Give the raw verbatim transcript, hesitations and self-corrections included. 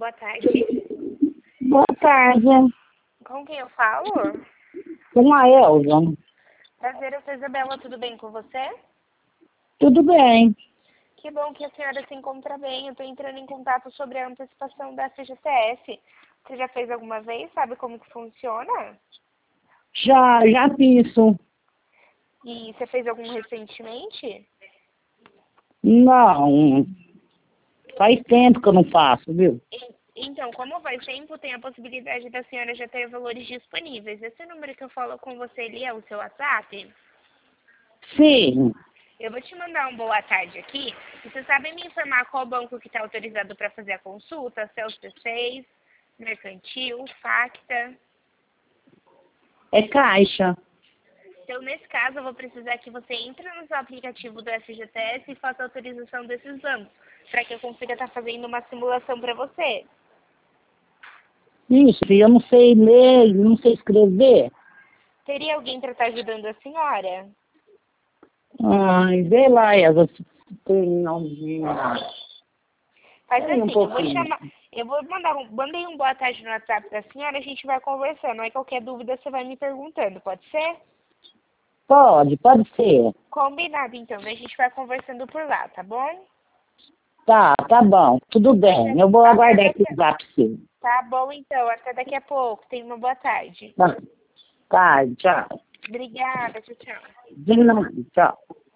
boa tarde. Boa tarde. Com quem eu falo? Com a Elza. Prazer, eu sou Isabela, tudo bem com você? Tudo bem. Que bom que a senhora se encontra bem. Eu estou entrando em contato sobre a antecipação da F G T S. Você já fez alguma vez? Sabe como que funciona? Já, já fiz isso. E você fez algum recentemente? Não. Faz tempo que eu não faço, viu? E- Então, como faz tempo, tem a possibilidade da senhora já ter valores disponíveis. Esse número que eu falo com você ali é o seu WhatsApp? Sim. Eu vou te mandar um boa tarde aqui. Você sabe me informar qual banco que está autorizado para fazer a consulta? Se é o C seis, Mercantil, Facta. É caixa. Então, nesse caso, eu vou precisar que você entre no seu aplicativo do F G T S e faça a autorização desses bancos, para que eu consiga estar fazendo uma simulação para você. Isso, eu não sei ler, não sei escrever. Teria alguém para estar ajudando a senhora? Ai, vê lá, Elza, se tem alguém. Faz Tem um assim, eu vou pouquinho. chamar, eu vou mandar um, mandei um boa tarde no WhatsApp da senhora, a gente vai conversando. Aí qualquer dúvida você vai me perguntando, pode ser? Pode, pode ser. Combinado, então. A gente vai conversando por lá, tá bom? Tá, tá bom. Tudo bem. Eu vou Até aguardar daqui esse zap seu. Tá bom, então. Até daqui a pouco. Tenha uma boa tarde. Tá, tá, tchau. Obrigada. Tchau, tchau. De nada, tchau.